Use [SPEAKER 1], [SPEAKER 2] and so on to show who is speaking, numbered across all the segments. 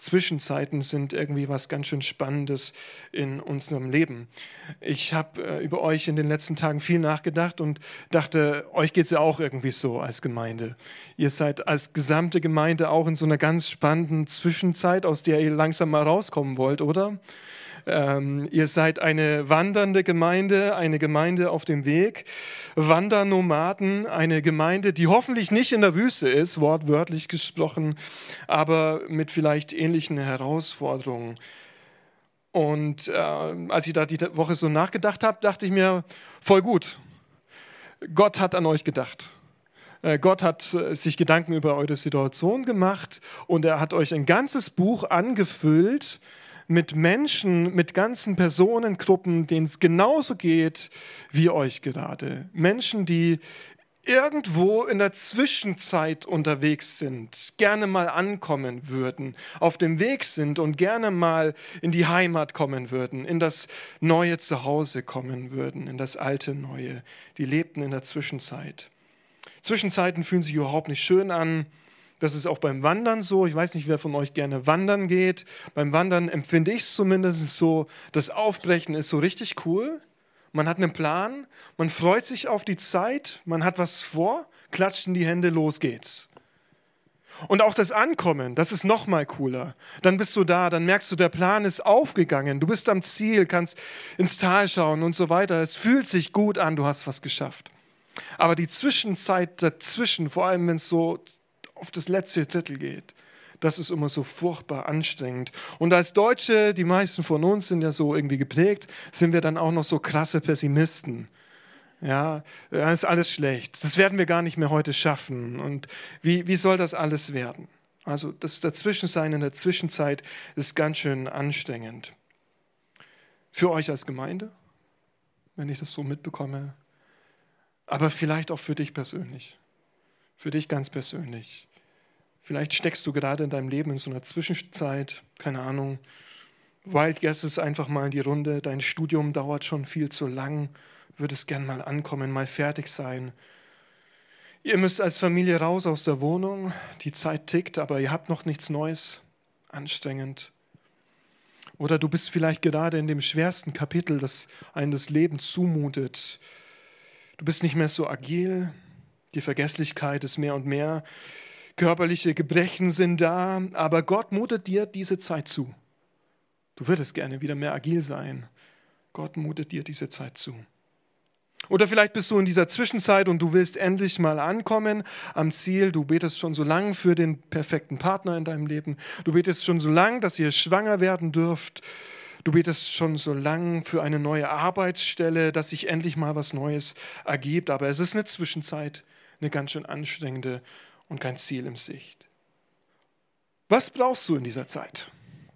[SPEAKER 1] Zwischenzeiten sind irgendwie was ganz schön Spannendes in unserem Leben. Ich habe über euch in den letzten Tagen viel nachgedacht und dachte, euch geht es ja auch irgendwie so als Gemeinde. Ihr seid als gesamte Gemeinde auch in so einer ganz spannenden Zwischenzeit, aus der ihr langsam mal rauskommen wollt, oder? Ihr seid eine wandernde Gemeinde, eine Gemeinde auf dem Weg, Wandernomaden, eine Gemeinde, die hoffentlich nicht in der Wüste ist, wortwörtlich gesprochen, aber mit vielleicht ähnlichen Herausforderungen. Und als ich da die Woche so nachgedacht habe, dachte ich mir, voll gut, Gott hat an euch gedacht. Gott hat sich Gedanken über eure Situation gemacht und er hat euch ein ganzes Buch angefüllt mit Menschen, mit ganzen Personengruppen, denen es genauso geht wie euch gerade. Menschen, die irgendwo in der Zwischenzeit unterwegs sind, gerne mal ankommen würden, auf dem Weg sind und gerne mal in die Heimat kommen würden, in das neue Zuhause kommen würden, in das alte Neue. Die lebten in der Zwischenzeit. Zwischenzeiten fühlen sich überhaupt nicht schön an. Das ist auch beim Wandern so. Ich weiß nicht, wer von euch gerne wandern geht. Beim Wandern empfinde ich es zumindest so, das Aufbrechen ist so richtig cool. Man hat einen Plan, man freut sich auf die Zeit, man hat was vor, klatscht in die Hände, los geht's. Und auch das Ankommen, das ist noch mal cooler. Dann bist du da, dann merkst du, der Plan ist aufgegangen, du bist am Ziel, kannst ins Tal schauen und so weiter. Es fühlt sich gut an, du hast was geschafft. Aber die Zwischenzeit dazwischen, vor allem wenn es so auf das letzte Drittel geht, das ist immer so furchtbar anstrengend. Und als Deutsche, die meisten von uns sind ja so irgendwie geprägt, sind wir dann auch noch so krasse Pessimisten. Ja, das ist alles schlecht. Das werden wir gar nicht mehr heute schaffen. Und wie soll das alles werden? Also das Dazwischensein in der Zwischenzeit ist ganz schön anstrengend. Für euch als Gemeinde, wenn ich das so mitbekomme, aber vielleicht auch für dich persönlich. Für dich ganz persönlich. Vielleicht steckst du gerade in deinem Leben in so einer Zwischenzeit, keine Ahnung, Wild Guesses einfach mal in die Runde, dein Studium dauert schon viel zu lang, würdest gern mal ankommen, mal fertig sein. Ihr müsst als Familie raus aus der Wohnung, die Zeit tickt, aber ihr habt noch nichts Neues, anstrengend. Oder du bist vielleicht gerade in dem schwersten Kapitel, das einem das Leben zumutet. Du bist nicht mehr so agil, die Vergesslichkeit ist mehr und mehr. Körperliche Gebrechen sind da, aber Gott mutet dir diese Zeit zu. Du würdest gerne wieder mehr agil sein. Gott mutet dir diese Zeit zu. Oder vielleicht bist du in dieser Zwischenzeit und du willst endlich mal ankommen am Ziel. Du betest schon so lange für den perfekten Partner in deinem Leben. Du betest schon so lange, dass ihr schwanger werden dürft. Du betest schon so lange für eine neue Arbeitsstelle, dass sich endlich mal was Neues ergibt. Aber es ist eine Zwischenzeit, eine ganz schön anstrengende und kein Ziel in Sicht. Was brauchst du in dieser Zeit?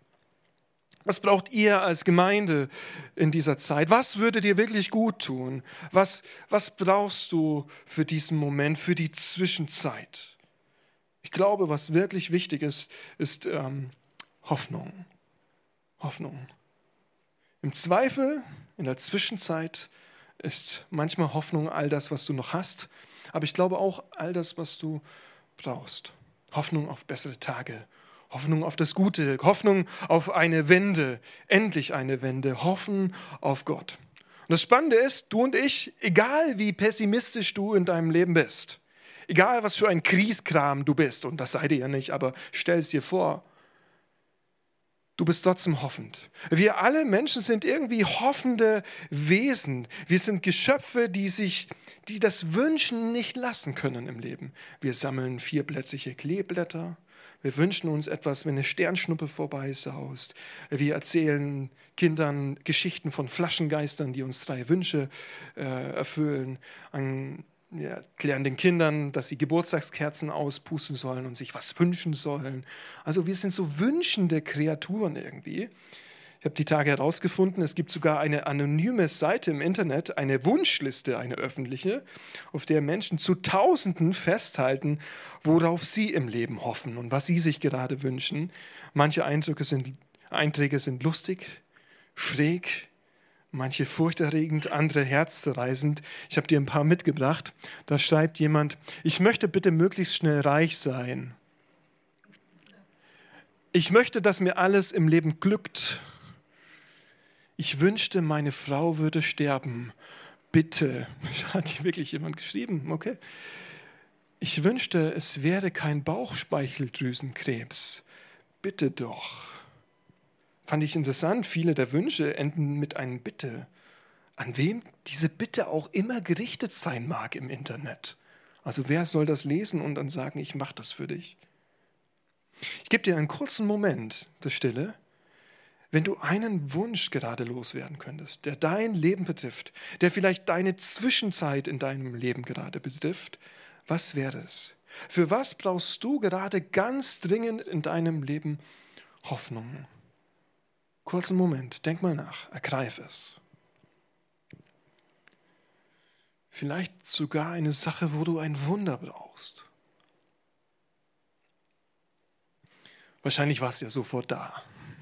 [SPEAKER 1] Was braucht ihr als Gemeinde in dieser Zeit? Was würde dir wirklich gut tun? Was brauchst du für diesen Moment, für die Zwischenzeit? Ich glaube, was wirklich wichtig ist, ist Hoffnung. Hoffnung. Im Zweifel, in der Zwischenzeit, ist manchmal Hoffnung all das, was du noch hast. Aber ich glaube auch all das, was du brauchst. Hoffnung auf bessere Tage. Hoffnung auf das Gute. Hoffnung auf eine Wende. Endlich eine Wende. Hoffen auf Gott. Und das Spannende ist, du und ich, egal wie pessimistisch du in deinem Leben bist, egal was für ein Kriegskram du bist, und das seid ihr ja nicht, aber stell es dir vor, du bist trotzdem hoffend. Wir alle Menschen sind irgendwie hoffende Wesen. Wir sind Geschöpfe, die das Wünschen nicht lassen können im Leben. Wir sammeln vierblättrige Kleeblätter. Wir wünschen uns etwas, wenn eine Sternschnuppe vorbeisaust. Wir erzählen Kindern Geschichten von Flaschengeistern, die uns 3 Wünsche erfüllen. Wir erklären den Kindern, dass sie Geburtstagskerzen auspusten sollen und sich was wünschen sollen. Also wir sind so wünschende Kreaturen irgendwie. Ich habe die Tage herausgefunden, es gibt sogar eine anonyme Seite im Internet, eine Wunschliste, eine öffentliche, auf der Menschen zu Tausenden festhalten, worauf sie im Leben hoffen und was sie sich gerade wünschen. Manche Einträge sind lustig, schräg, manche furchterregend, andere herzzerreißend. Ich habe dir ein paar mitgebracht. Da schreibt jemand: Ich möchte bitte möglichst schnell reich sein. Ich möchte, dass mir alles im Leben glückt. Ich wünschte, meine Frau würde sterben. Bitte. Hat hier wirklich jemand geschrieben? Okay. Ich wünschte, es wäre kein Bauchspeicheldrüsenkrebs. Bitte doch. Fand ich interessant. Viele der Wünsche enden mit einem Bitte. An wem diese Bitte auch immer gerichtet sein mag im Internet. Also wer soll das lesen und dann sagen, ich mache das für dich? Ich gebe dir einen kurzen Moment der Stille. Wenn du einen Wunsch gerade loswerden könntest, der dein Leben betrifft, der vielleicht deine Zwischenzeit in deinem Leben gerade betrifft, was wäre es? Für was brauchst du gerade ganz dringend in deinem Leben Hoffnung? Kurzen Moment, denk mal nach, ergreif es. Vielleicht sogar eine Sache, wo du ein Wunder brauchst. Wahrscheinlich warst du ja sofort da.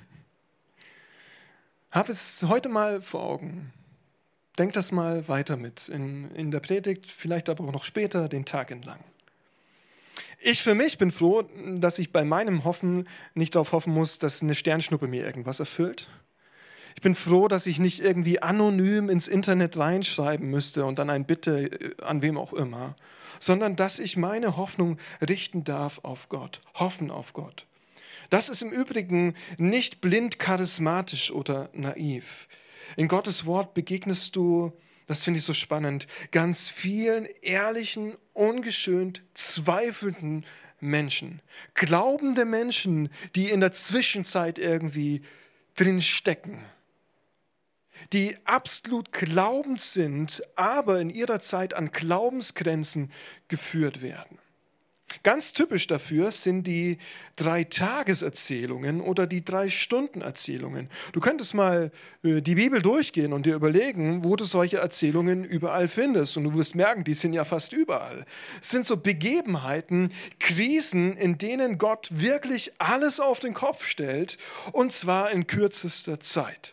[SPEAKER 1] Hab es heute mal vor Augen. Denk das mal weiter mit in der Predigt, vielleicht aber auch noch später, den Tag entlang. Ich für mich bin froh, dass ich bei meinem Hoffen nicht darauf hoffen muss, dass eine Sternschnuppe mir irgendwas erfüllt. Ich bin froh, dass ich nicht irgendwie anonym ins Internet reinschreiben müsste und dann ein Bitte an wem auch immer, sondern dass ich meine Hoffnung richten darf auf Gott, hoffen auf Gott. Das ist im Übrigen nicht blind charismatisch oder naiv. In Gottes Wort begegnest du, das finde ich so spannend, ganz vielen ehrlichen, ungeschönt zweifelnden Menschen. Glaubende Menschen, die in der Zwischenzeit irgendwie drin stecken. Die absolut glaubend sind, aber in ihrer Zeit an Glaubensgrenzen geführt werden. Ganz typisch dafür sind die 3-Tages-Erzählungen oder die 3-Stunden-Erzählungen. Du könntest mal die Bibel durchgehen und dir überlegen, wo du solche Erzählungen überall findest. Und du wirst merken, die sind ja fast überall. Es sind so Begebenheiten, Krisen, in denen Gott wirklich alles auf den Kopf stellt, und zwar in kürzester Zeit.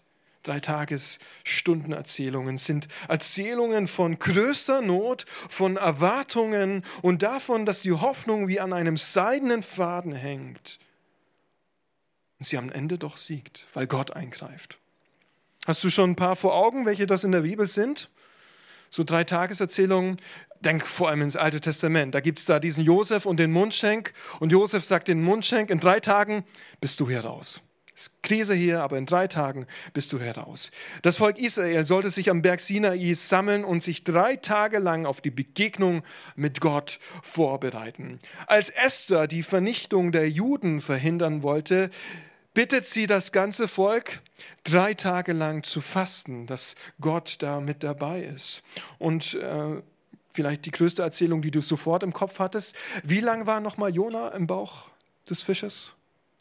[SPEAKER 1] 3-Tages-Stunden-Erzählungen sind Erzählungen von größter Not, von Erwartungen und davon, dass die Hoffnung wie an einem seidenen Faden hängt und sie am Ende doch siegt, weil Gott eingreift. Hast du schon ein paar vor Augen, welche das in der Bibel sind? So 3-Tages-Erzählungen. Denk vor allem ins Alte Testament. Da gibt es diesen Josef und den Mundschenk, und Josef sagt den Mundschenk, in 3 Tagen bist du hier raus. Es ist Krise hier, aber in 3 Tagen bist du heraus. Das Volk Israel sollte sich am Berg Sinai sammeln und sich 3 Tage lang auf die Begegnung mit Gott vorbereiten. Als Esther die Vernichtung der Juden verhindern wollte, bittet sie das ganze Volk, 3 Tage lang zu fasten, dass Gott da mit dabei ist. Und vielleicht die größte Erzählung, die du sofort im Kopf hattest. Wie lang war nochmal Jona im Bauch des Fisches?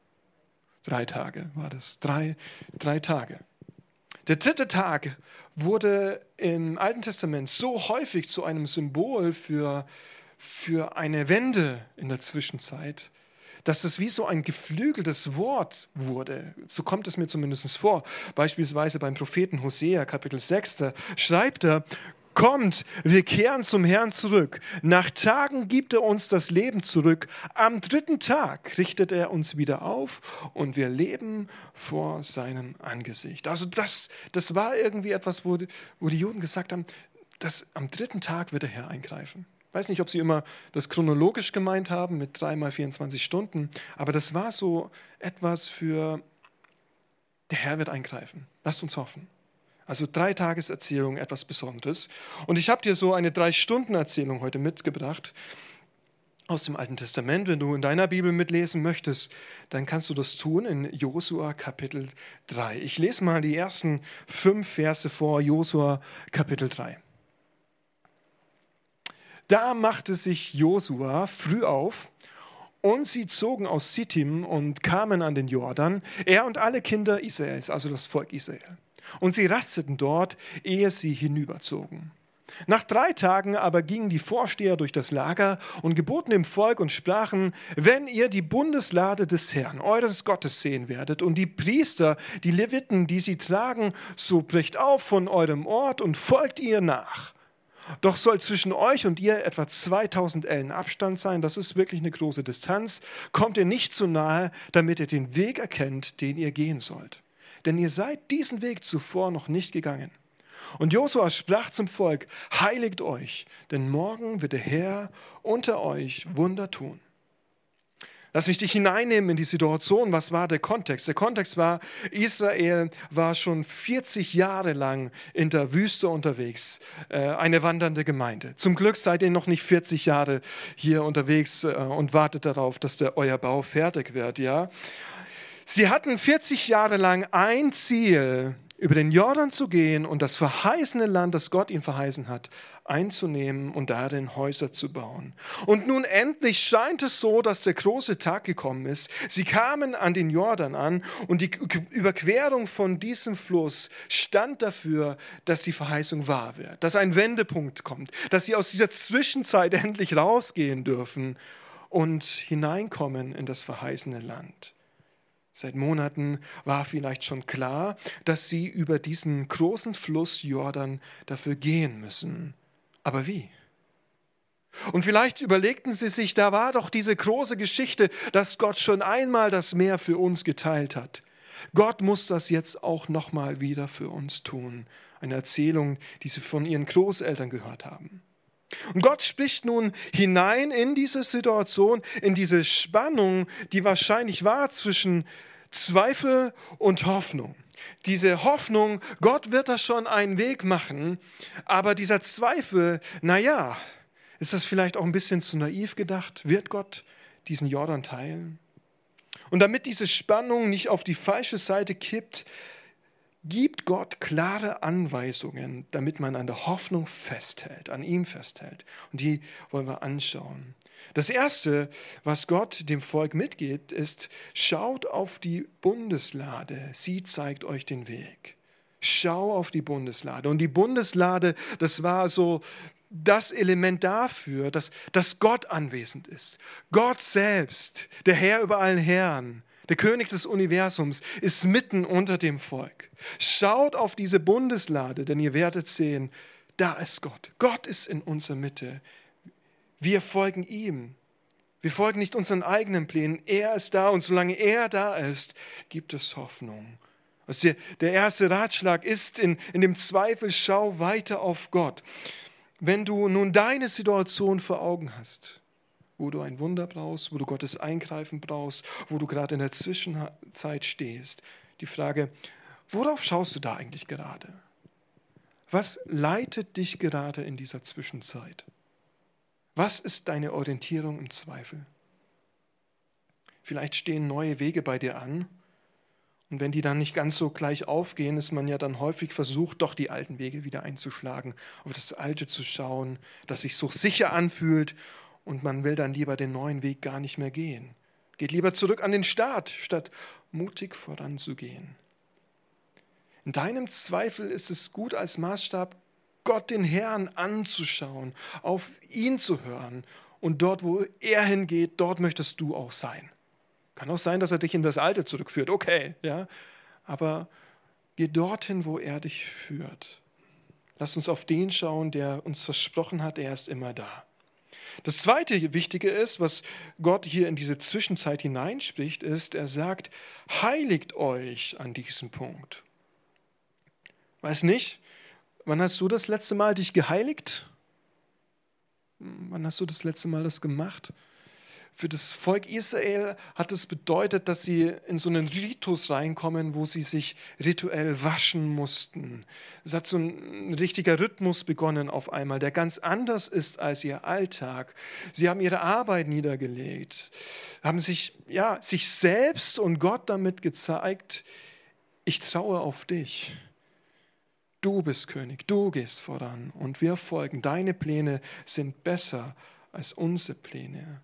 [SPEAKER 1] 3 Tage war das. 3 Tage. Der 3. Tag wurde im Alten Testament so häufig zu einem Symbol für eine Wende in der Zwischenzeit, dass es wie so ein geflügeltes Wort wurde. So kommt es mir zumindest vor. Beispielsweise beim Propheten Hosea, Kapitel 6, da schreibt er: Kommt, wir kehren zum Herrn zurück. Nach Tagen gibt er uns das Leben zurück. Am 3. Tag richtet er uns wieder auf und wir leben vor seinem Angesicht. Also das war irgendwie etwas, wo die Juden gesagt haben, dass am 3. Tag wird der Herr eingreifen. Ich weiß nicht, ob sie immer das chronologisch gemeint haben mit 3 mal 24 Stunden, aber das war so etwas für, der Herr wird eingreifen. Lasst uns hoffen. Also 3-Tages-Erzählung, etwas Besonderes. Und ich habe dir so eine 3-Stunden-Erzählung heute mitgebracht aus dem Alten Testament. Wenn du in deiner Bibel mitlesen möchtest, dann kannst du das tun in Josua Kapitel 3. Ich lese mal die ersten 5 Verse vor, Josua Kapitel 3. Da machte sich Josua früh auf, und sie zogen aus Sittim und kamen an den Jordan, er und alle Kinder Israels, also das Volk Israel. Und sie rasteten dort, ehe sie hinüberzogen. Nach 3 Tagen aber gingen die Vorsteher durch das Lager und geboten dem Volk und sprachen: Wenn ihr die Bundeslade des Herrn, eures Gottes, sehen werdet und die Priester, die Leviten, die sie tragen, so brecht auf von eurem Ort und folgt ihr nach. Doch soll zwischen euch und ihr etwa 2000 Ellen Abstand sein. Das ist wirklich eine große Distanz. Kommt ihr nicht zu nahe, damit ihr den Weg erkennt, den ihr gehen sollt. Denn ihr seid diesen Weg zuvor noch nicht gegangen. Und Josua sprach zum Volk, heiligt euch, denn morgen wird der Herr unter euch Wunder tun. Lass mich dich hineinnehmen in die Situation. Was war der Kontext? Der Kontext war, Israel war schon 40 Jahre lang in der Wüste unterwegs, eine wandernde Gemeinde. Zum Glück seid ihr noch nicht 40 Jahre hier unterwegs und wartet darauf, dass euer Bau fertig wird. Ja? Sie hatten 40 Jahre lang ein Ziel, über den Jordan zu gehen und das verheißene Land, das Gott ihnen verheißen hat, einzunehmen und darin Häuser zu bauen. Und nun endlich scheint es so, dass der große Tag gekommen ist. Sie kamen an den Jordan an und die Überquerung von diesem Fluss stand dafür, dass die Verheißung wahr wird, dass ein Wendepunkt kommt, dass sie aus dieser Zwischenzeit endlich rausgehen dürfen und hineinkommen in das verheißene Land. Seit Monaten war vielleicht schon klar, dass sie über diesen großen Fluss Jordan dafür gehen müssen. Aber wie? Und vielleicht überlegten sie sich, da war doch diese große Geschichte, dass Gott schon einmal das Meer für uns geteilt hat. Gott muss das jetzt auch nochmal wieder für uns tun. Eine Erzählung, die sie von ihren Großeltern gehört haben. Und Gott spricht nun hinein in diese Situation, in diese Spannung, die wahrscheinlich war zwischen Zweifel und Hoffnung. Diese Hoffnung, Gott wird da schon einen Weg machen, aber dieser Zweifel, ist das vielleicht auch ein bisschen zu naiv gedacht? Wird Gott diesen Jordan teilen? Und damit diese Spannung nicht auf die falsche Seite kippt, gibt Gott klare Anweisungen, damit man an der Hoffnung festhält, an ihm festhält. Und die wollen wir anschauen. Das Erste, was Gott dem Volk mitgibt, ist, schaut auf die Bundeslade. Sie zeigt euch den Weg. Schau auf die Bundeslade. Und die Bundeslade, das war so das Element dafür, dass Gott anwesend ist. Gott selbst, der Herr über allen Herren, der König des Universums, ist mitten unter dem Volk. Schaut auf diese Bundeslade, denn ihr werdet sehen, da ist Gott. Gott ist in unserer Mitte. Wir folgen ihm. Wir folgen nicht unseren eigenen Plänen. Er ist da und solange er da ist, gibt es Hoffnung. Also der erste Ratschlag ist in dem Zweifel, schau weiter auf Gott. Wenn du nun deine Situation vor Augen hast, wo du ein Wunder brauchst, wo du Gottes Eingreifen brauchst, wo du gerade in der Zwischenzeit stehst. Die Frage, worauf schaust du da eigentlich gerade? Was leitet dich gerade in dieser Zwischenzeit? Was ist deine Orientierung im Zweifel? Vielleicht stehen neue Wege bei dir an und wenn die dann nicht ganz so gleich aufgehen, ist man ja dann häufig versucht, doch die alten Wege wieder einzuschlagen, auf das Alte zu schauen, das sich so sicher anfühlt. Und man will dann lieber den neuen Weg gar nicht mehr gehen. Geht lieber zurück an den Start, statt mutig voranzugehen. In deinem Zweifel ist es gut als Maßstab, Gott den Herrn anzuschauen, auf ihn zu hören. Und dort, wo er hingeht, dort möchtest du auch sein. Kann auch sein, dass er dich in das Alte zurückführt. Okay, ja. Aber geh dorthin, wo er dich führt. Lass uns auf den schauen, der uns versprochen hat, er ist immer da. Das zweite Wichtige ist, was Gott hier in diese Zwischenzeit hineinspricht, ist, er sagt, heiligt euch an diesem Punkt. Weiß nicht, wann hast du das letzte Mal dich geheiligt? Wann hast du das letzte Mal das gemacht? Für das Volk Israel hat es bedeutet, dass sie in so einen Ritus reinkommen, wo sie sich rituell waschen mussten. Es hat so ein richtiger Rhythmus begonnen auf einmal, der ganz anders ist als ihr Alltag. Sie haben ihre Arbeit niedergelegt, haben sich selbst und Gott damit gezeigt, ich traue auf dich. Du bist König, du gehst voran und wir folgen. Deine Pläne sind besser als unsere Pläne.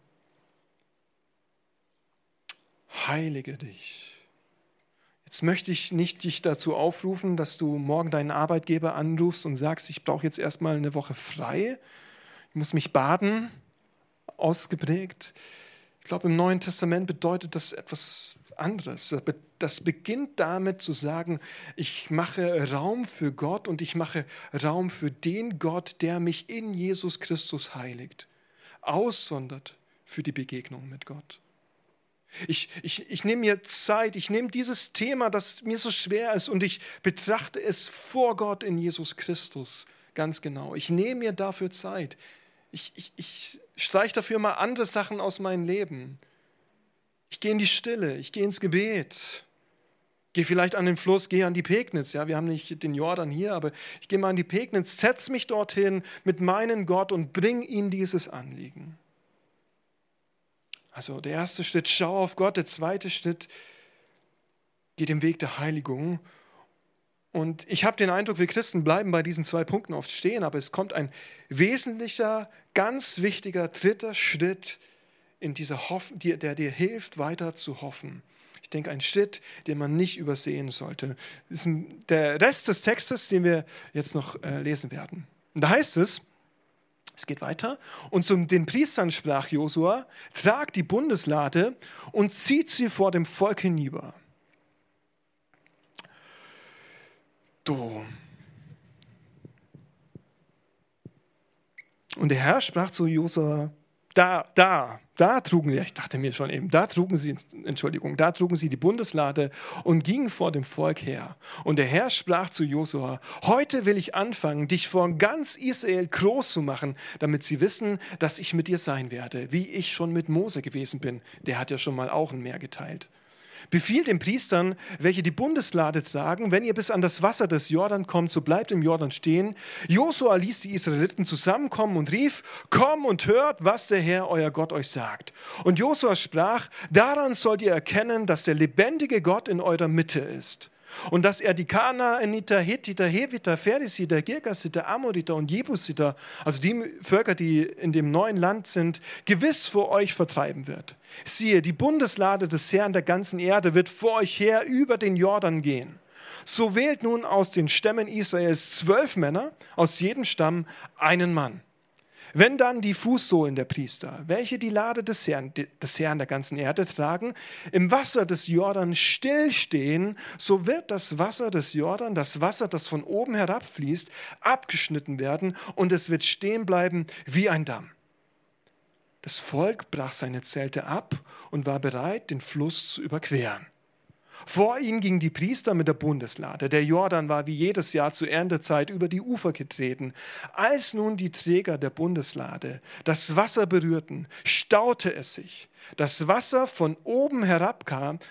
[SPEAKER 1] Heilige dich. Jetzt möchte ich nicht dich dazu aufrufen, dass du morgen deinen Arbeitgeber anrufst und sagst, ich brauche jetzt erstmal eine Woche frei, ich muss mich baden, ausgeprägt. Ich glaube, im Neuen Testament bedeutet das etwas anderes. das beginnt damit zu sagen, ich mache Raum für Gott und ich mache Raum für den Gott, der mich in Jesus Christus heiligt, aussondert für die Begegnung mit Gott. Ich nehme mir Zeit, ich nehme dieses Thema, das mir so schwer ist, und ich betrachte es vor Gott in Jesus Christus ganz genau. Ich nehme mir dafür Zeit. Ich streiche dafür mal andere Sachen aus meinem Leben. Ich gehe in die Stille, ich gehe ins Gebet. Gehe vielleicht an den Fluss, gehe an die Pegnitz. Ja, wir haben nicht den Jordan hier, aber ich gehe mal an die Pegnitz, setze mich dorthin mit meinem Gott und bringe ihm dieses Anliegen. Also der erste Schritt, schau auf Gott. Der zweite Schritt, geh den Weg der Heiligung. Und ich habe den Eindruck, wir Christen bleiben bei diesen 2 Punkten oft stehen, aber es kommt ein wesentlicher, ganz wichtiger dritter Schritt in dieser der dir hilft, weiter zu hoffen. Ich denke, ein Schritt, den man nicht übersehen sollte. Das ist der Rest des Textes, den wir jetzt noch lesen werden. Und da heißt es geht weiter, und zu den Priestern sprach Josua, tragt die Bundeslade und zieht sie vor dem Volk hinüber. Und der Herr sprach zu Josua, da trugen sie die Bundeslade und gingen vor dem Volk her. Und der Herr sprach zu Josua, heute will ich anfangen, dich vor ganz Israel groß zu machen, damit sie wissen, dass ich mit dir sein werde, wie ich schon mit Mose gewesen bin. Der hat ja schon mal auch ein Meer geteilt. Befiehlt den Priestern, welche die Bundeslade tragen, wenn ihr bis an das Wasser des Jordan kommt, so bleibt im Jordan stehen. Josua ließ die Israeliten zusammenkommen und rief, komm und hört, was der Herr, euer Gott, euch sagt. Und Josua sprach, daran sollt ihr erkennen, dass der lebendige Gott in eurer Mitte ist. Und dass er die Kanaaniter, Hethiter, Heviter, Pheresiter, Girgasiter, Amoriter und Jebusiter, also die Völker, die in dem neuen Land sind, gewiss vor euch vertreiben wird. Siehe, die Bundeslade des Herrn der ganzen Erde wird vor euch her über den Jordan gehen. So wählt nun aus den Stämmen Israels 12 Männer, aus jedem Stamm einen Mann. Wenn dann die Fußsohlen der Priester, welche die Lade des Herrn der ganzen Erde tragen, im Wasser des Jordan stillstehen, so wird das Wasser des Jordan, das Wasser, das von oben herabfließt, abgeschnitten werden und es wird stehen bleiben wie ein Damm. Das Volk brach seine Zelte ab und war bereit, den Fluss zu überqueren. Vor ihnen gingen die Priester mit der Bundeslade. Der Jordan war wie jedes Jahr zur Erntezeit über die Ufer getreten. Als nun die Träger der Bundeslade das Wasser berührten, staute es sich. Das Wasser das von oben herabkam,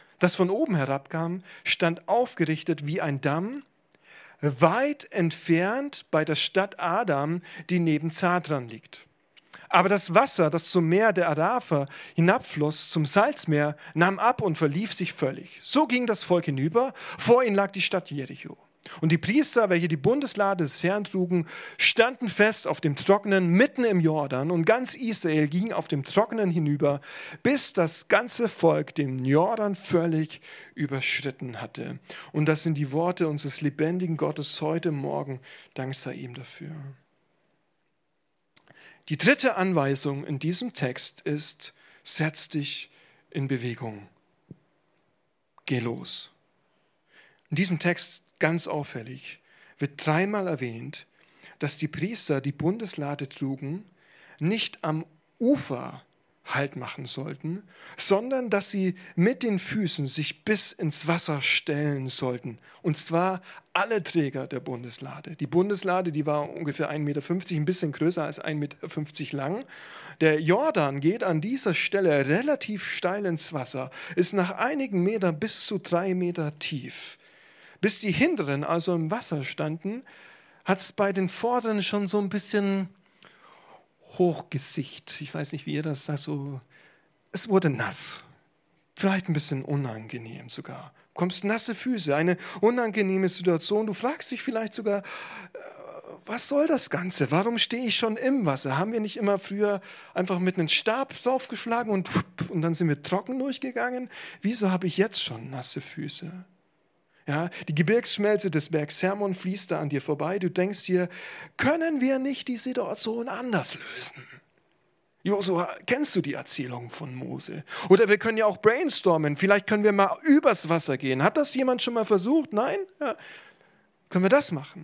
[SPEAKER 1] stand aufgerichtet wie ein Damm, weit entfernt bei der Stadt Adam, die neben Zadran liegt. Aber das Wasser, das zum Meer der Arafer hinabfloss, zum Salzmeer, nahm ab und verlief sich völlig. So ging das Volk hinüber, vor ihnen lag die Stadt Jericho. Und die Priester, welche die Bundeslade des Herrn trugen, standen fest auf dem Trockenen mitten im Jordan, und ganz Israel ging auf dem Trockenen hinüber, bis das ganze Volk den Jordan völlig überschritten hatte. Und das sind die Worte unseres lebendigen Gottes heute Morgen. Dank sei ihm dafür. Die dritte Anweisung in diesem Text ist, setz dich in Bewegung. Geh los. In diesem Text ganz auffällig wird 3-mal erwähnt, dass die Priester die Bundeslade trugen, nicht am Ufer Halt machen sollten, sondern dass sie mit den Füßen sich bis ins Wasser stellen sollten. Und zwar alle Träger der Bundeslade. Die Bundeslade, die war ungefähr 1,50 Meter, ein bisschen größer als 1,50 Meter lang. Der Jordan geht an dieser Stelle relativ steil ins Wasser, ist nach einigen Metern bis zu 3 Meter tief. Bis die hinteren also im Wasser standen, hat es bei den vorderen schon so ein bisschen Hochgesicht. Ich weiß nicht, wie ihr das sagt. So, es wurde nass. Vielleicht ein bisschen unangenehm sogar. Du bekommst nasse Füße, eine unangenehme Situation. Du fragst dich vielleicht sogar, was soll das Ganze? Warum stehe ich schon im Wasser? Haben wir nicht immer früher einfach mit einem Stab draufgeschlagen und dann sind wir trocken durchgegangen? Wieso habe ich jetzt schon nasse Füße? Ja, die Gebirgsschmelze des Bergs Hermon fließt da an dir vorbei. Du denkst dir, können wir nicht die Situation anders lösen? Josua, kennst du die Erzählung von Mose? Oder wir können ja auch brainstormen. Vielleicht können wir mal übers Wasser gehen. Hat das jemand schon mal versucht? Nein? Ja. Können wir das machen?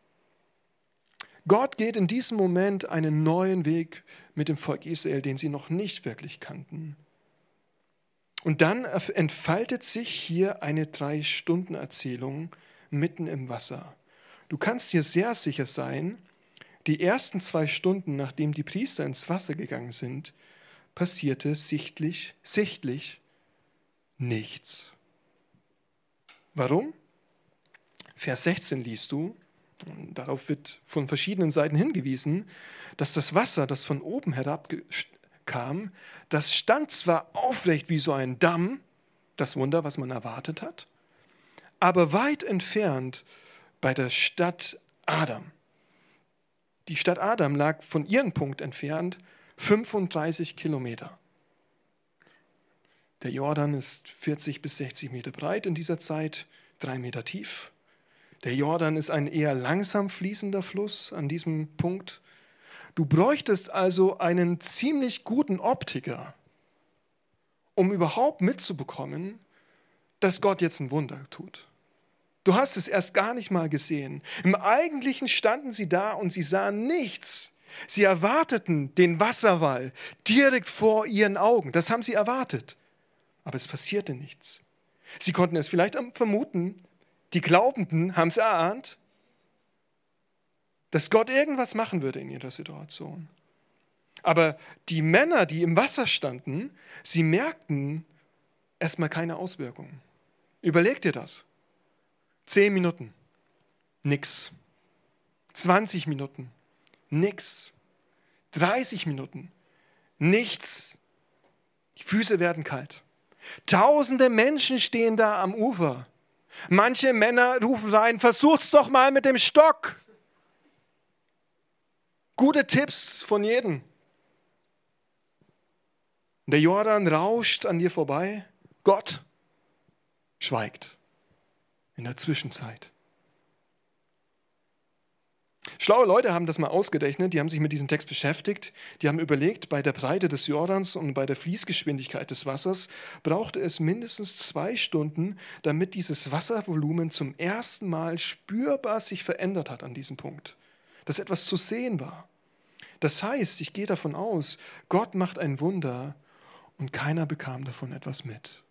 [SPEAKER 1] Gott geht in diesem Moment einen neuen Weg mit dem Volk Israel, den sie noch nicht wirklich kannten. Und dann entfaltet sich hier eine 3-Stunden-Erzählung mitten im Wasser. Du kannst dir sehr sicher sein, die ersten 2 Stunden, nachdem die Priester ins Wasser gegangen sind, passierte sichtlich nichts. Warum? Vers 16 liest du, und darauf wird von verschiedenen Seiten hingewiesen, dass das Wasser, das von oben herabkam, das stand zwar aufrecht wie so ein Damm, das Wunder, was man erwartet hat, aber weit entfernt bei der Stadt Adam. Die Stadt Adam lag von ihrem Punkt entfernt 35 Kilometer. Der Jordan ist 40 bis 60 Meter breit in dieser Zeit, 3 Meter tief. Der Jordan ist ein eher langsam fließender Fluss an diesem Punkt. Du bräuchtest also einen ziemlich guten Optiker, um überhaupt mitzubekommen, dass Gott jetzt ein Wunder tut. Du hast es erst gar nicht mal gesehen. Im Eigentlichen standen sie da und sie sahen nichts. Sie erwarteten den Wasserwall direkt vor ihren Augen. Das haben sie erwartet. Aber es passierte nichts. Sie konnten es vielleicht vermuten. Die Glaubenden haben es erahnt, dass Gott irgendwas machen würde in ihrer Situation. Aber die Männer, die im Wasser standen, sie merkten erstmal keine Auswirkungen. Überleg dir das. 10 Minuten, nix. 20 Minuten, nix. 30 Minuten, nichts. Die Füße werden kalt. Tausende Menschen stehen da am Ufer. Manche Männer rufen rein, versucht's doch mal mit dem Stock. Gute Tipps von jedem. Der Jordan rauscht an dir vorbei. Gott schweigt in der Zwischenzeit. Schlaue Leute haben das mal ausgerechnet, die haben sich mit diesem Text beschäftigt, die haben überlegt, bei der Breite des Jordans und bei der Fließgeschwindigkeit des Wassers brauchte es mindestens 2 Stunden, damit dieses Wasservolumen zum ersten Mal spürbar sich verändert hat an diesem Punkt, dass etwas zu sehen war. Das heißt, ich gehe davon aus, Gott macht ein Wunder und keiner bekam davon etwas mit.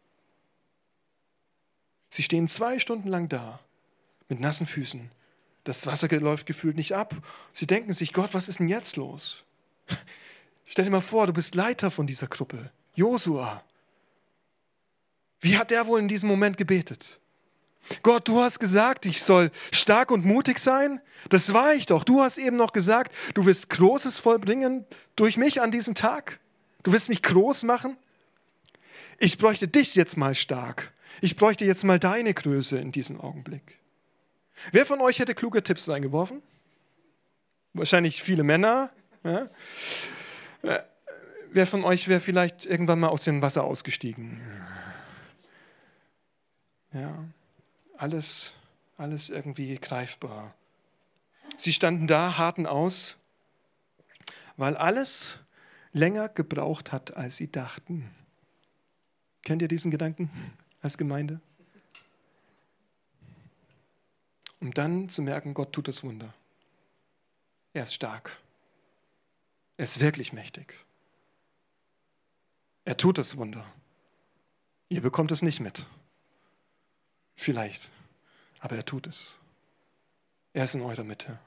[SPEAKER 1] Sie stehen 2 Stunden lang da, mit nassen Füßen. Das Wasser läuft gefühlt nicht ab. Sie denken sich, Gott, was ist denn jetzt los? Stell dir mal vor, du bist Leiter von dieser Gruppe, Josua. Wie hat der wohl in diesem Moment gebetet? Gott, du hast gesagt, ich soll stark und mutig sein. Das war ich doch. Du hast eben noch gesagt, du wirst Großes vollbringen durch mich an diesem Tag. Du wirst mich groß machen. Ich bräuchte dich jetzt mal stark. Ich bräuchte jetzt mal deine Größe in diesem Augenblick. Wer von euch hätte kluge Tipps reingeworfen? Wahrscheinlich viele Männer. Ja? Wer von euch wäre vielleicht irgendwann mal aus dem Wasser ausgestiegen? Ja, alles irgendwie greifbar. Sie standen da, harten aus, weil alles länger gebraucht hat, als sie dachten. Kennt ihr diesen Gedanken als Gemeinde? Um dann zu merken, Gott tut das Wunder. Er ist stark. Er ist wirklich mächtig. Er tut das Wunder. Ihr bekommt es nicht mit. Vielleicht. Aber er tut es. Er ist in eurer Mitte.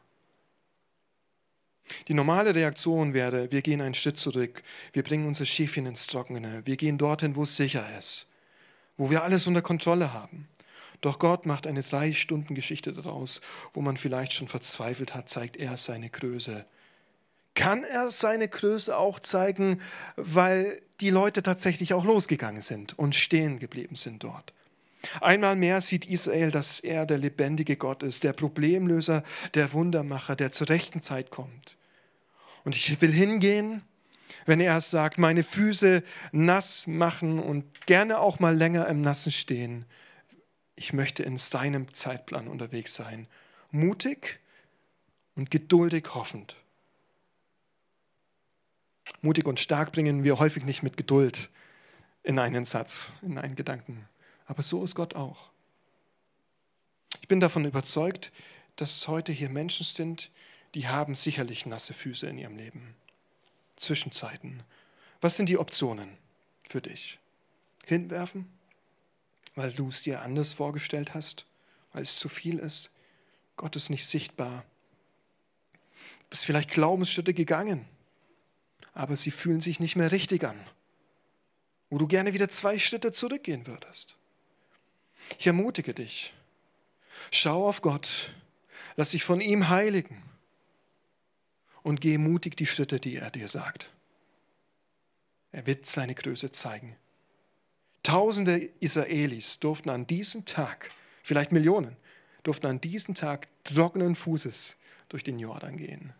[SPEAKER 1] Die normale Reaktion wäre, wir gehen einen Schritt zurück, wir bringen unser Schäfchen ins Trockene, wir gehen dorthin, wo es sicher ist, wo wir alles unter Kontrolle haben. Doch Gott macht eine 3-Stunden-Geschichte daraus, wo man vielleicht schon verzweifelt hat, zeigt er seine Größe. Kann er seine Größe auch zeigen, weil die Leute tatsächlich auch losgegangen sind und stehen geblieben sind dort? Einmal mehr sieht Israel, dass er der lebendige Gott ist, der Problemlöser, der Wundermacher, der zur rechten Zeit kommt. Und ich will hingehen, wenn er sagt, meine Füße nass machen und gerne auch mal länger im Nassen stehen. Ich möchte in seinem Zeitplan unterwegs sein, mutig und geduldig hoffend. Mutig und stark bringen wir häufig nicht mit Geduld in einen Satz, in einen Gedanken. Aber so ist Gott auch. Ich bin davon überzeugt, dass heute hier Menschen sind, die haben sicherlich nasse Füße in ihrem Leben. Zwischenzeiten. Was sind die Optionen für dich? Hinwerfen, weil du es dir anders vorgestellt hast, weil es zu viel ist? Gott ist nicht sichtbar. Du bist vielleicht Glaubensschritte gegangen, aber sie fühlen sich nicht mehr richtig an, wo du gerne wieder 2 Schritte zurückgehen würdest. Ich ermutige dich, schau auf Gott, lass dich von ihm heiligen und geh mutig die Schritte, die er dir sagt. Er wird seine Größe zeigen. Tausende Israelis durften an diesem Tag, vielleicht Millionen, durften an diesem Tag trockenen Fußes durch den Jordan gehen.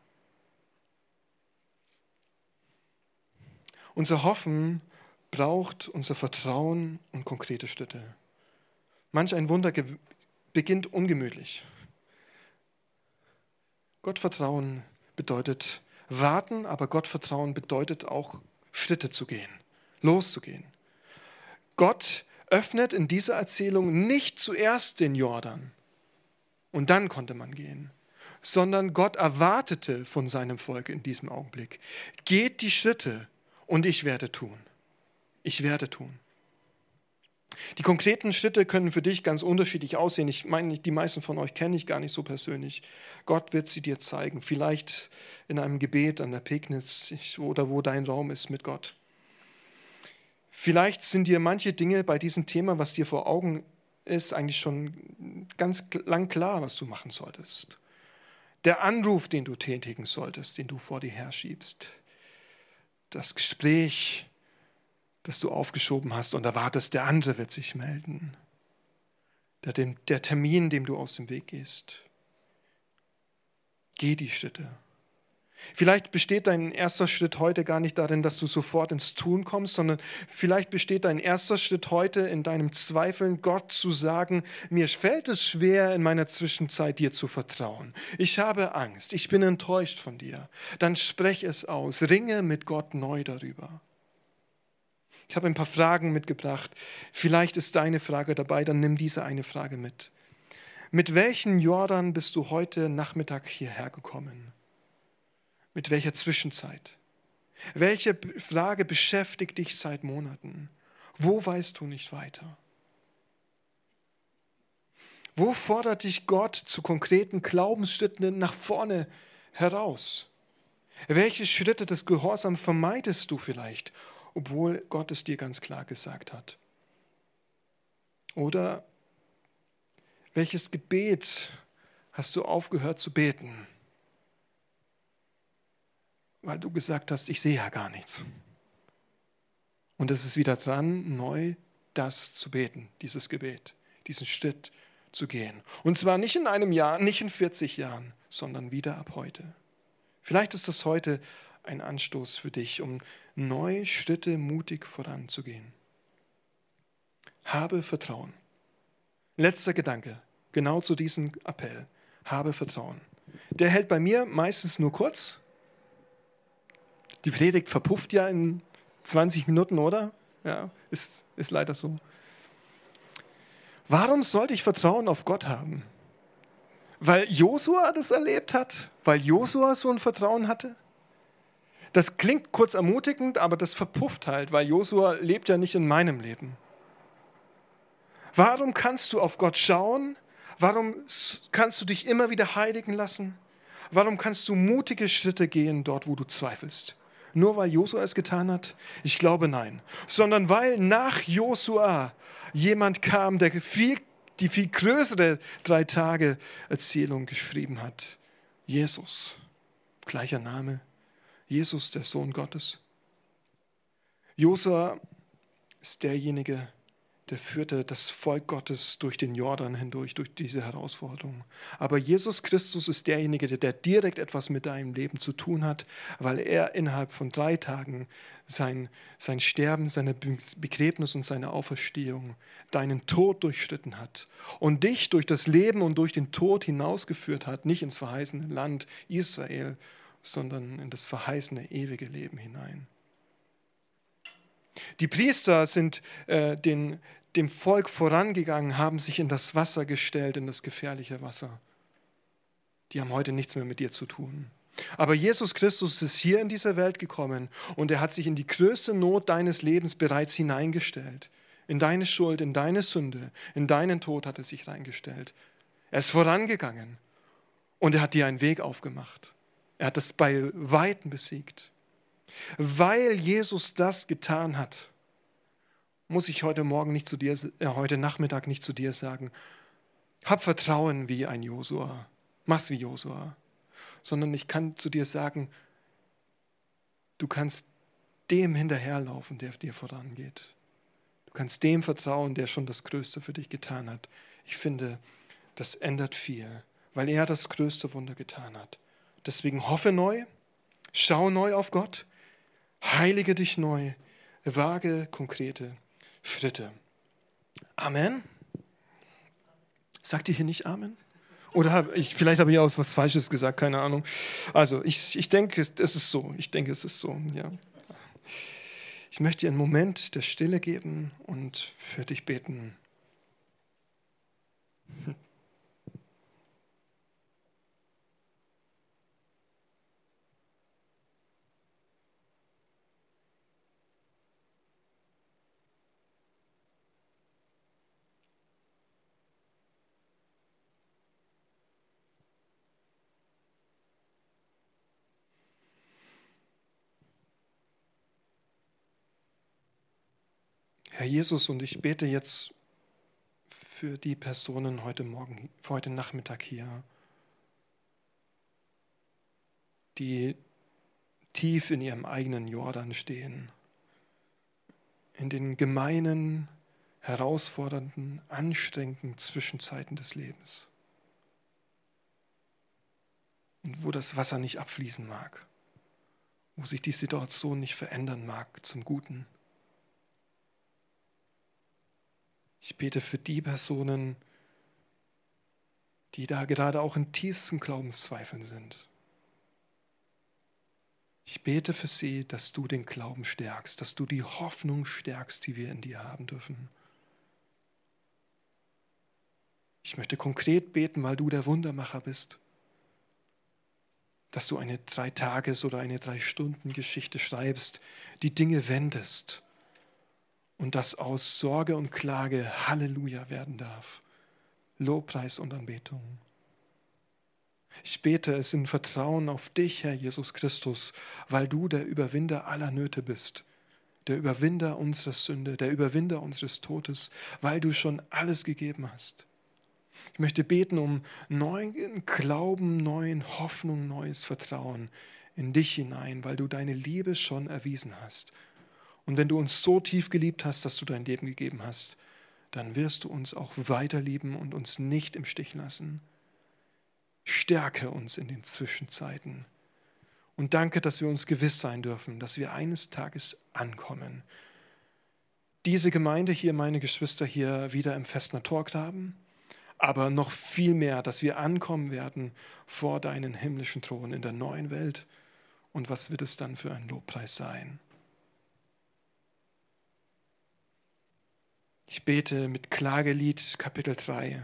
[SPEAKER 1] Unser Hoffen braucht unser Vertrauen und konkrete Schritte. Manch ein Wunder beginnt ungemütlich. Gottvertrauen bedeutet warten, aber Gottvertrauen bedeutet auch Schritte zu gehen, loszugehen. Gott öffnet in dieser Erzählung nicht zuerst den Jordan und dann konnte man gehen, sondern Gott erwartete von seinem Volk in diesem Augenblick: Geht die Schritte und ich werde tun. Ich werde tun. Die konkreten Schritte können für dich ganz unterschiedlich aussehen. Ich meine, die meisten von euch kenne ich gar nicht so persönlich. Gott wird sie dir zeigen. Vielleicht in einem Gebet an der Pegnitz oder wo dein Raum ist mit Gott. Vielleicht sind dir manche Dinge bei diesem Thema, was dir vor Augen ist, eigentlich schon ganz lang klar, was du machen solltest. Der Anruf, den du tätigen solltest, den du vor dir herschiebst. Das Gespräch, das du aufgeschoben hast und erwartest, der andere wird sich melden. Der Termin, dem du aus dem Weg gehst. Geh die Schritte. Vielleicht besteht dein erster Schritt heute gar nicht darin, dass du sofort ins Tun kommst, sondern vielleicht besteht dein erster Schritt heute in deinem Zweifeln, Gott zu sagen: Mir fällt es schwer, in meiner Zwischenzeit dir zu vertrauen. Ich habe Angst, ich bin enttäuscht von dir. Dann sprech es aus, ringe mit Gott neu darüber. Ich habe ein paar Fragen mitgebracht. Vielleicht ist deine Frage dabei, dann nimm diese eine Frage mit. Mit welchem Jordan bist du heute Nachmittag hierher gekommen? Mit welcher Zwischenzeit? Welche Frage beschäftigt dich seit Monaten? Wo weißt du nicht weiter? Wo fordert dich Gott zu konkreten Glaubensschritten nach vorne heraus? Welche Schritte des Gehorsams vermeidest du vielleicht, obwohl Gott es dir ganz klar gesagt hat? Oder welches Gebet hast du aufgehört zu beten, weil du gesagt hast: Ich sehe ja gar nichts. Und es ist wieder dran, neu das zu beten, dieses Gebet, diesen Schritt zu gehen. Und zwar nicht in einem Jahr, nicht in 40 Jahren, sondern wieder ab heute. Vielleicht ist das heute ein Anstoß für dich, um neue Schritte mutig voranzugehen. Habe Vertrauen. Letzter Gedanke, genau zu diesem Appell. Habe Vertrauen. Der hält bei mir meistens nur kurz. Die Predigt verpufft ja in 20 Minuten, oder? Ja, ist leider so. Warum sollte ich Vertrauen auf Gott haben? Weil Josua das erlebt hat? Weil Josua so ein Vertrauen hatte? Das klingt kurz ermutigend, aber das verpufft halt, weil Josua lebt ja nicht in meinem Leben. Warum kannst du auf Gott schauen? Warum kannst du dich immer wieder heiligen lassen? Warum kannst du mutige Schritte gehen dort, wo du zweifelst? Nur weil Josua es getan hat? Ich glaube, nein. Sondern weil nach Josua jemand kam, der die viel größere 3-Tage-Erzählung geschrieben hat. Jesus, gleicher Name. Jesus, der Sohn Gottes. Josua ist derjenige, der führte das Volk Gottes durch den Jordan hindurch, durch diese Herausforderung. Aber Jesus Christus ist derjenige, der direkt etwas mit deinem Leben zu tun hat, weil er innerhalb von 3 Tagen sein Sterben, seine Begräbnis und seine Auferstehung, deinen Tod durchschritten hat und dich durch das Leben und durch den Tod hinausgeführt hat, nicht ins verheißene Land Israel, sondern in das verheißene ewige Leben hinein. Die Priester sind dem Volk vorangegangen, haben sich in das Wasser gestellt, in das gefährliche Wasser. Die haben heute nichts mehr mit dir zu tun. Aber Jesus Christus ist hier in diese Welt gekommen und er hat sich in die größte Not deines Lebens bereits hineingestellt. In deine Schuld, in deine Sünde, in deinen Tod hat er sich reingestellt. Er ist vorangegangen und er hat dir einen Weg aufgemacht. Er hat es bei Weitem besiegt. Weil Jesus das getan hat, muss ich heute Nachmittag nicht zu dir sagen, hab Vertrauen wie ein Josua, mach's wie Josua, sondern ich kann zu dir sagen, du kannst dem hinterherlaufen, der dir vorangeht. Du kannst dem vertrauen, der schon das Größte für dich getan hat. Ich finde, das ändert viel, weil er das größte Wunder getan hat. Deswegen hoffe neu, schau neu auf Gott, heilige dich neu, wage konkrete Schritte. Amen. Sagt ihr hier nicht Amen? Oder vielleicht habe ich auch was Falsches gesagt, keine Ahnung. Also ich denke, es ist so. Ja. Ich möchte dir einen Moment der Stille geben und für dich beten. Herr Jesus, und ich bete jetzt für die Personen heute Nachmittag hier, die tief in ihrem eigenen Jordan stehen, in den gemeinen, herausfordernden, anstrengenden Zwischenzeiten des Lebens. Und wo das Wasser nicht abfließen mag, wo sich die Situation nicht verändern mag zum Guten. Ich bete für die Personen, die da gerade auch in tiefsten Glaubenszweifeln sind. Ich bete für sie, dass du den Glauben stärkst, dass du die Hoffnung stärkst, die wir in dir haben dürfen. Ich möchte konkret beten, weil du der Wundermacher bist, dass du eine 3-Tages- oder eine 3-Stunden-Geschichte schreibst, die Dinge wendest und das aus Sorge und Klage Halleluja werden darf. Lobpreis und Anbetung. Ich bete es in Vertrauen auf dich, Herr Jesus Christus, weil du der Überwinder aller Nöte bist, der Überwinder unserer Sünde, der Überwinder unseres Todes, weil du schon alles gegeben hast. Ich möchte beten um neuen Glauben, neuen Hoffnung, neues Vertrauen in dich hinein, weil du deine Liebe schon erwiesen hast. Und wenn du uns so tief geliebt hast, dass du dein Leben gegeben hast, dann wirst du uns auch weiter lieben und uns nicht im Stich lassen. Stärke uns in den Zwischenzeiten. Und danke, dass wir uns gewiss sein dürfen, dass wir eines Tages ankommen. Diese Gemeinde hier, meine Geschwister hier, wieder im Festner Torgraben, aber noch viel mehr, dass wir ankommen werden vor deinen himmlischen Thron in der neuen Welt. Und was wird es dann für ein Lobpreis sein? Ich bete mit Klagelied Kapitel 3.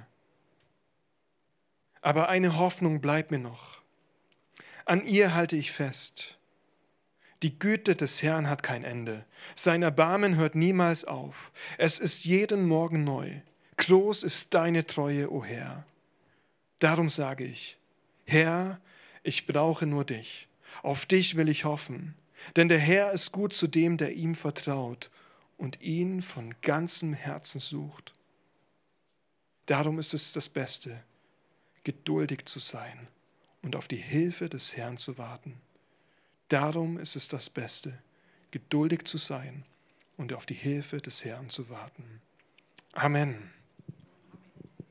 [SPEAKER 1] Aber eine Hoffnung bleibt mir noch. An ihr halte ich fest. Die Güte des Herrn hat kein Ende. Sein Erbarmen hört niemals auf. Es ist jeden Morgen neu. Groß ist deine Treue, o Herr. Darum sage ich, Herr, ich brauche nur dich. Auf dich will ich hoffen. Denn der Herr ist gut zu dem, der ihm vertraut und ihn von ganzem Herzen sucht. Darum ist es das Beste, geduldig zu sein und auf die Hilfe des Herrn zu warten. Darum ist es das Beste, geduldig zu sein und auf die Hilfe des Herrn zu warten. Amen.